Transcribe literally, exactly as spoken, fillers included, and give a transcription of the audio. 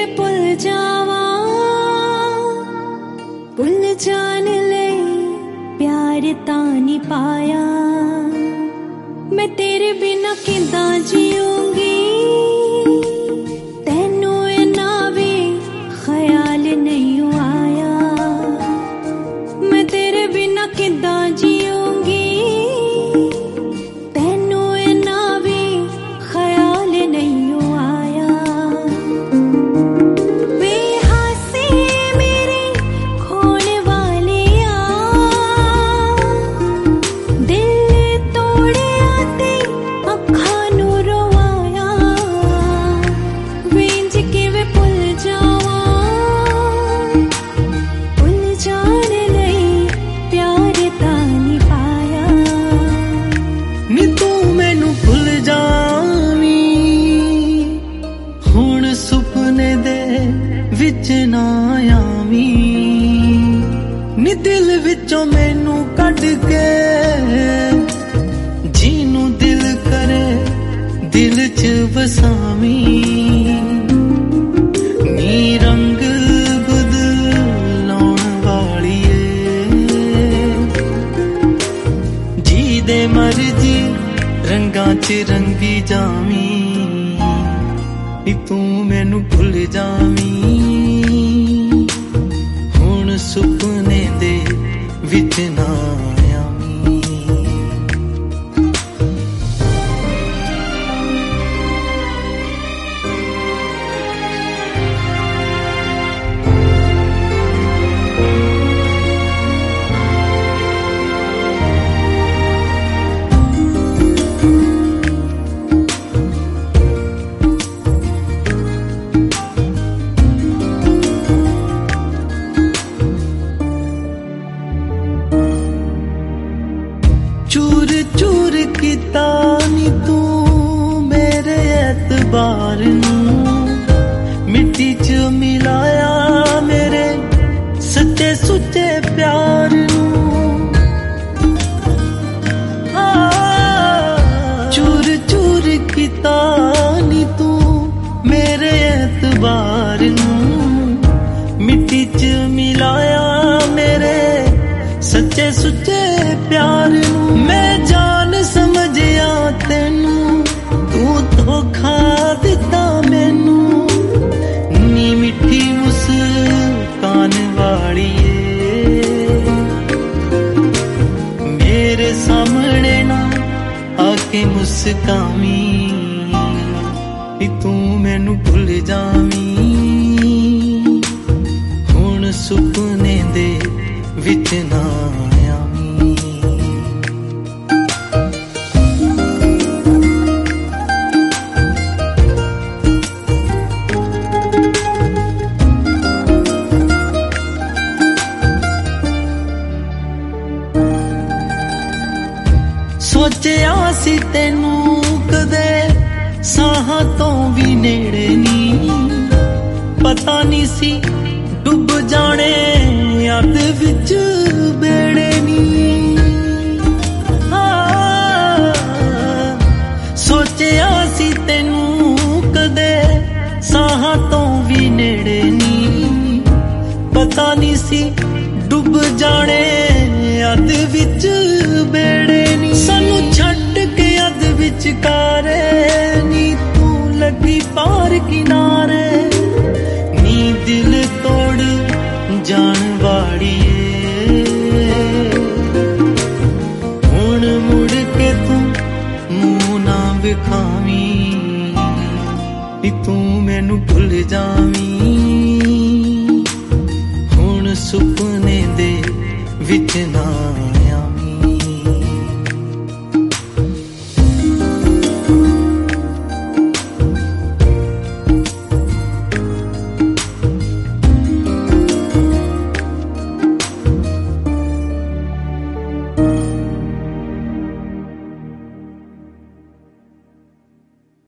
वे भुल जावा, भुल जान ले प्यार तां नहीं पाया। मैं तेरे बिना किदां जीऊंगी, तेनू इन्ना भी ख्याल नहीं आया। मैं तेरे बिना किदां जीऊंगी, तेनू इन्ना भी ख्याल नहीं आया। बेहासी मेरी खोने वाली आ, दिल तोड़े आते अखां नू रोवाया। वेंज के वे भुल जावा, भुल जान लई प्यार तां नहीं पाया। नी तू मैनू भुल जावी, हुण सुपने दे विच ना आवी। नी दिल विचों मैनू कढ के, जीनू दिल करे दिल च वसावी। नी रंग बदलाउण वालीए, जी दे मर्जी रंगां च रंगी जावी। नी तू मैनू भुल जावी, हुण सुपने दे विच ना आवी। चूर चूर कीता नी तू मेरे एतबार नू, मिट्टी च मिलाया मेरे सच्चे सुच्चे प्यार नू। आ, चूर चूर कीता नी तू मेरे एतबार नू, मिट्टी च मिलाया मेरे सच्चे सुच्चे प्यार नू। मैं जान समझिया तेनू, तू धोखा दिता मैनू। नी मिठी मुस्कान वालीए, मेरे सामने ना आके मुस्कावी। तू मैनू भुल जावी, हुण सुपने दे विच ना आवी। सोचिया सी तेनू कदे साहां तो भी नेड़े नी, पता नहीं सी डुब जाने याद विच बेड़े नी। सोचिया सी तेनू कदे साहां तो भी नेड़े नी, पता नहीं सी डुब जाने याद विच बेड़े नी। सानू छड्ड के याद विच कारे नी, तू लगी पार किनारे। नी दिल तोड़ जान वाड़िए, हुण मुड़ के तू मुंह ना विखावी। तू मैनू भुल जावी, हुण सुपने दे विच ना